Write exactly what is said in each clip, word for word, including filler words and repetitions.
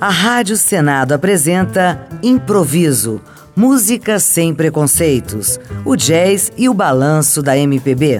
A Rádio Senado apresenta Improviso, música sem preconceitos, o jazz e o balanço da M P B.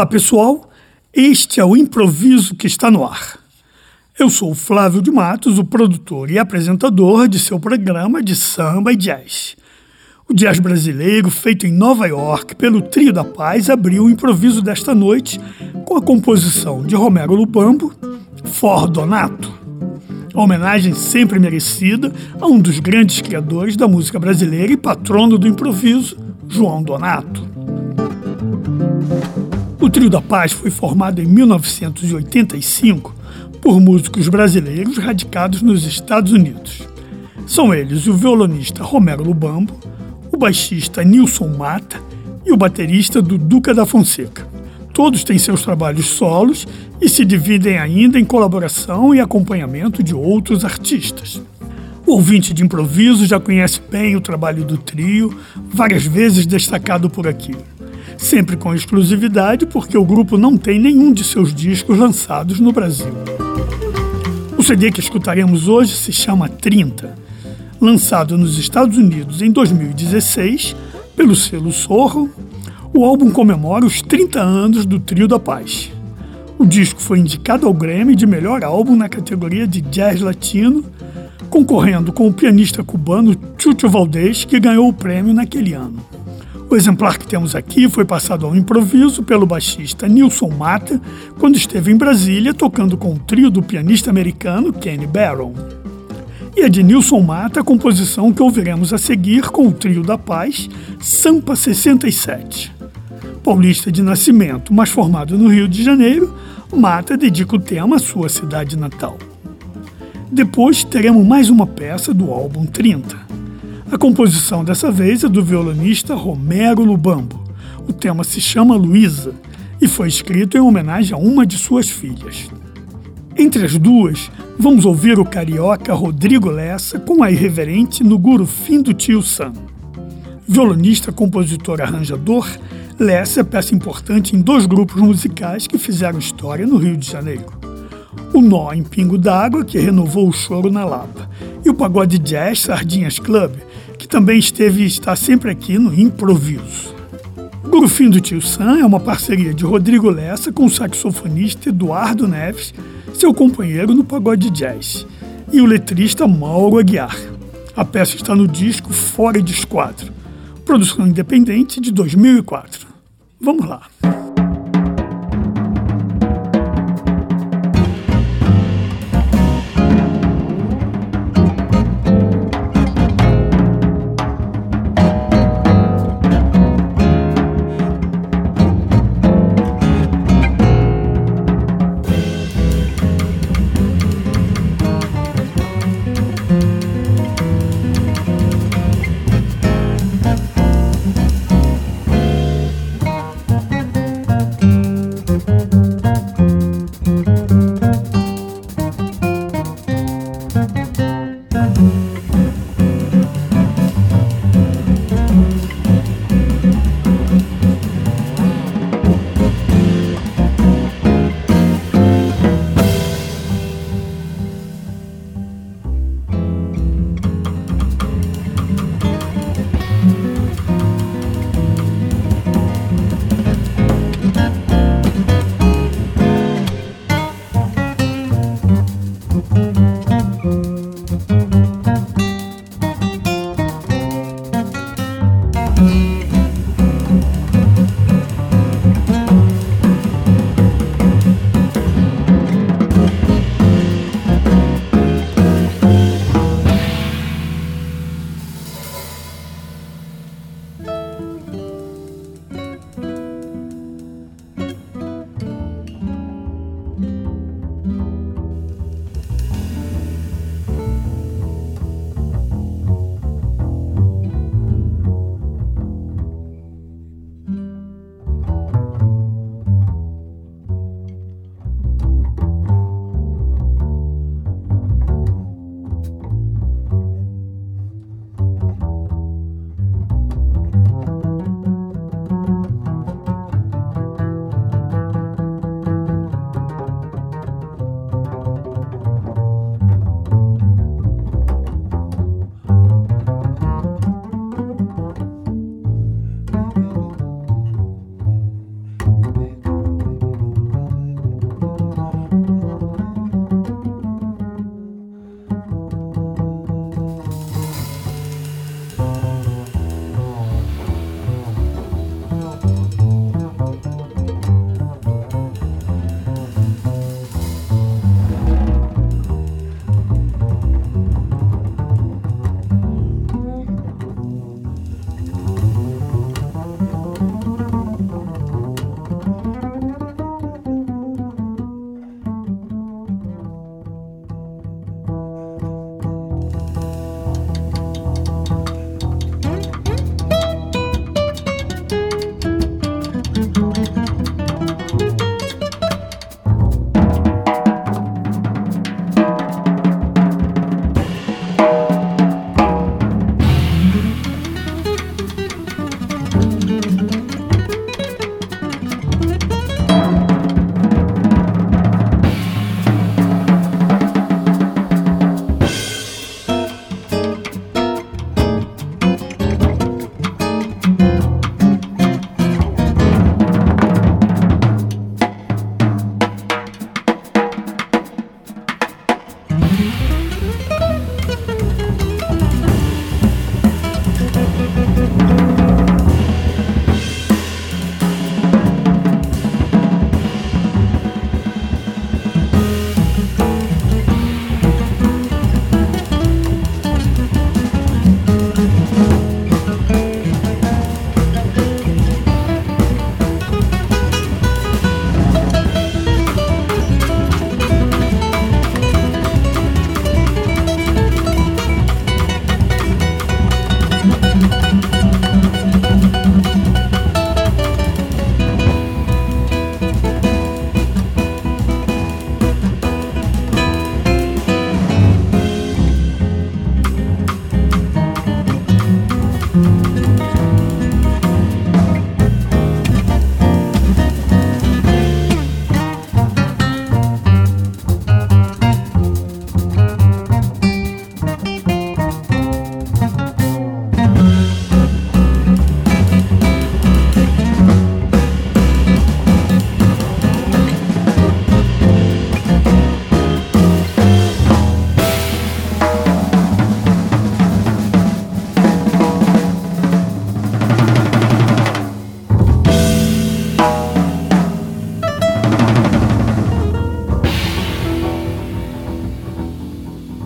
Olá, pessoal. Este é o Improviso que está no ar. Eu sou o Flávio de Matos, o produtor e apresentador de seu programa de samba e jazz. O jazz brasileiro, feito em Nova York pelo Trio da Paz, abriu o improviso desta noite com a composição de Romero Lubambo, For Donato. A homenagem sempre merecida a um dos grandes criadores da música brasileira e patrono do improviso, João Donato. O Trio da Paz foi formado em mil novecentos e oitenta e cinco por músicos brasileiros radicados nos Estados Unidos. São eles o violonista Romero Lubambo, o baixista Nilson Mata e o baterista Duduca da Fonseca. Todos têm seus trabalhos solos e se dividem ainda em colaboração e acompanhamento de outros artistas. O ouvinte de improviso já conhece bem o trabalho do trio, várias vezes destacado por aqui. Sempre com exclusividade, porque o grupo não tem nenhum de seus discos lançados no Brasil. O C D que escutaremos hoje se chama trinta. Lançado nos Estados Unidos em dois mil e dezesseis, pelo selo Sorro, o álbum comemora os trinta anos do Trio da Paz. O disco foi indicado ao Grammy de melhor álbum na categoria de jazz latino, concorrendo com o pianista cubano Chucho Valdés, que ganhou o prêmio naquele ano. O exemplar que temos aqui foi passado ao improviso pelo baixista Nilson Mata, quando esteve em Brasília tocando com o trio do pianista americano Kenny Barron. E é de Nilson Mata a composição que ouviremos a seguir com o Trio da Paz, Sampa sessenta e sete. Paulista de nascimento, mas formado no Rio de Janeiro, Mata dedica o tema à sua cidade natal. Depois teremos mais uma peça do álbum trinta. A composição dessa vez é do violonista Romero Lubambo. O tema se chama Luísa e foi escrito em homenagem a uma de suas filhas. Entre as duas, vamos ouvir o carioca Rodrigo Lessa com a irreverente No Gurufim do Tio Sam. Violonista, compositor e arranjador, Lessa é peça importante em dois grupos musicais que fizeram história no Rio de Janeiro. O Nó em Pingo d'Água, que renovou o choro na Lapa, e o pagode jazz Sardinhas Club, que também esteve e está sempre aqui no Improviso. O Gurufim do Tio Sam é uma parceria de Rodrigo Lessa com o saxofonista Eduardo Neves, seu companheiro no pagode jazz, e o letrista Mauro Aguiar. A peça está no disco Fora de Esquadro, produção independente de dois mil e quatro. Vamos lá!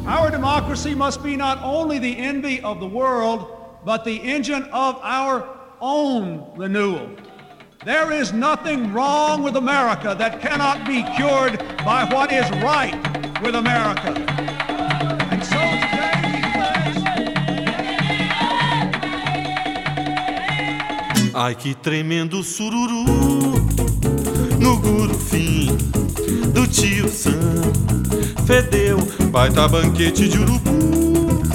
Our democracy must be not only the envy of the world, but the engine of our own renewal. There is nothing wrong with America that cannot be cured by what is right with America. And so today we pledge... Ai, que tremendo sururu no gurufim do tio Sam. Fedeu, baita banquete de urubu.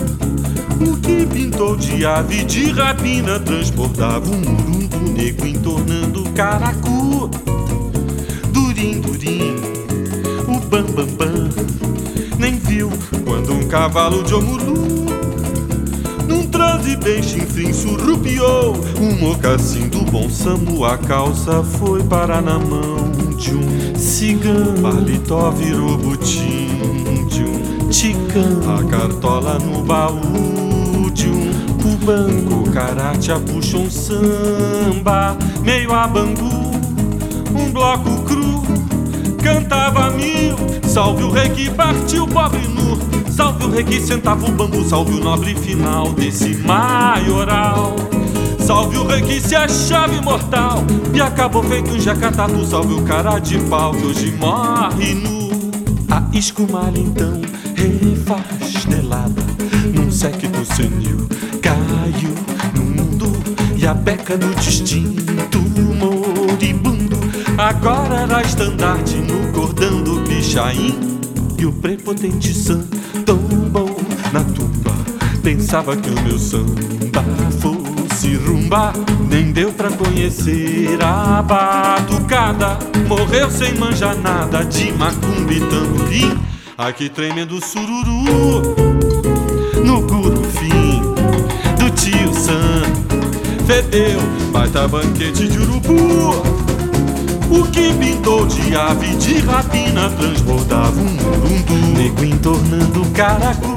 O que pintou de ave de rapina transbordava um murungo negro entornando o caracu. Durim, durim, o bam, bam, bam, nem viu quando um cavalo de omulu num transe bem chinfrim surrupiou um mocassim do bom Samu. A calça foi parar na mão de um cigano. Paletó virou butim de um ticano. A cartola no baú de um cubano. O caratea puxa um samba meio a bangu. Um bloco cru cantava mil. Salve o rei que partiu, pobre nu. Salve o rei que sentava o bambu. Salve o nobre final desse maioral. Salve o rei que se achava imortal e acabou feito um jacatatu. Salve o cara de pau que hoje morre nu. A escumalha então refastelada num séquito senil caiu no mundo. E a beca do distinto moribundo agora era estandarte no cordão do Pichain. E o prepotente Sam tombou na tumba. Pensava que o meu samba fosse rumba. Nem deu pra conhecer a batucada. Morreu sem manjar nada de macumba e tamborim. Ai, que tremendo sururu no gurufim do tio Sam. Fedeu, baita banquete de urubu. O que pintou de ave de rapina transbordava um murundu negro entornando o caracu.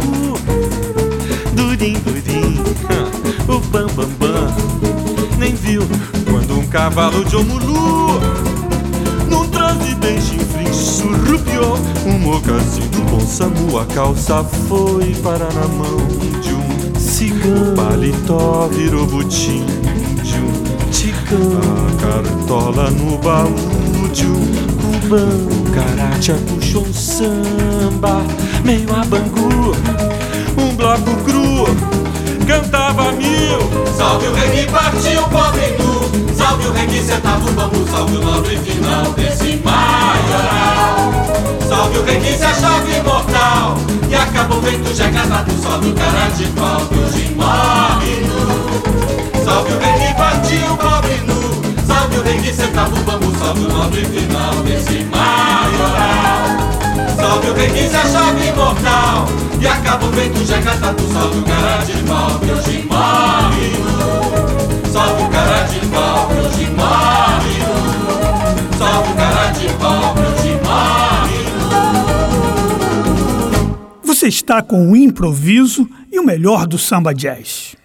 Durim, durim, o bam, bam, bam, nem viu quando um cavalo de omulu num transe bem chinfrim surrupiou um mocassim do bom Samu. A calça foi parar na mão de um cigano. Paletó virou butim de um ticano. A cartola no baú de um cubano. O caratea puxou um samba meio a bangu. Um bloco cru cantava mil. Salve o rei que partiu, pobre nu. Salve o rei que sentava o bambu. Salve o nobre final desse maioral. Salve o rei que se achava imortal e acabou feito jacatatu. Salve o cara de pau que hoje morre nu. Salve o rei que partiu, pobre nu. Salve o rei que sentava o bambu. Salve o nobre final desse maioral. Salve o rei que se achava imortal e acabou feito jacatatu. Salve o cara de pau que hoje morre nu. Salve o cara de pau que hoje morre nu. Salve o cara de pau que hoje morre nu. Você está com o improviso e o melhor do samba jazz.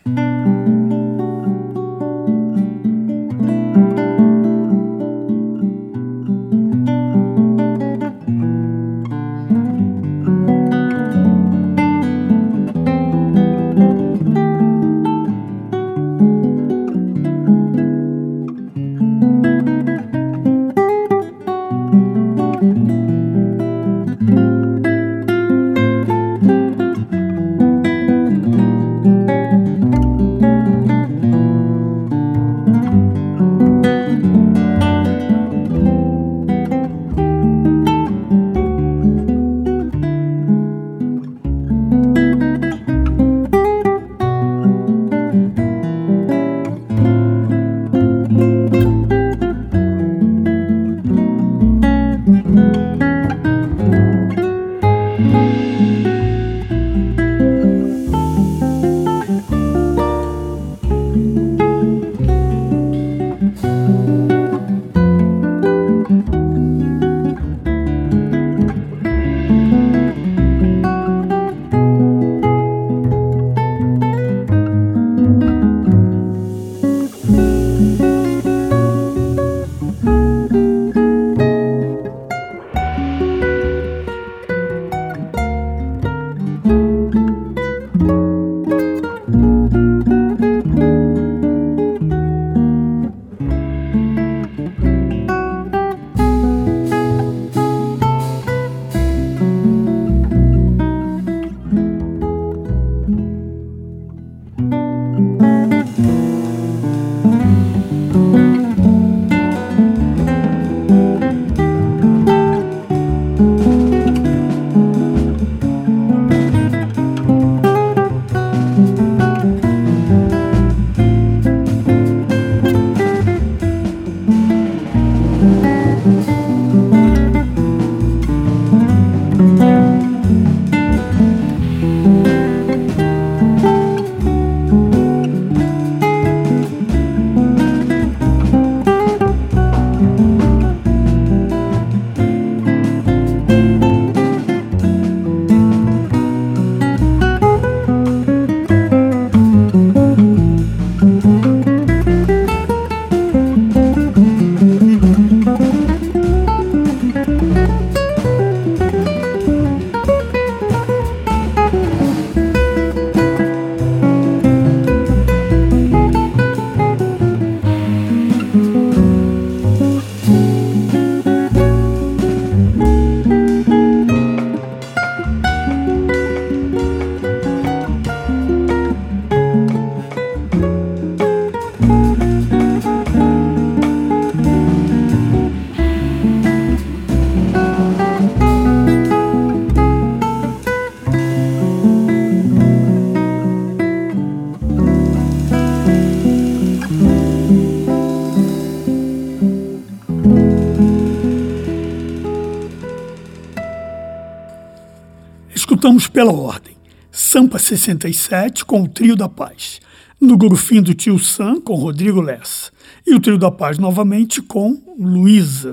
Voltamos pela ordem. Sampa sessenta e sete com o Trio da Paz. No Gurufim do Tio Sam com Rodrigo Lessa. E o Trio da Paz novamente com Luísa.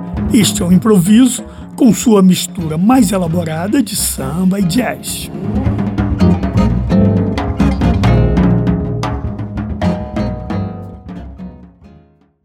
Este é o improviso com sua mistura mais elaborada de samba e jazz.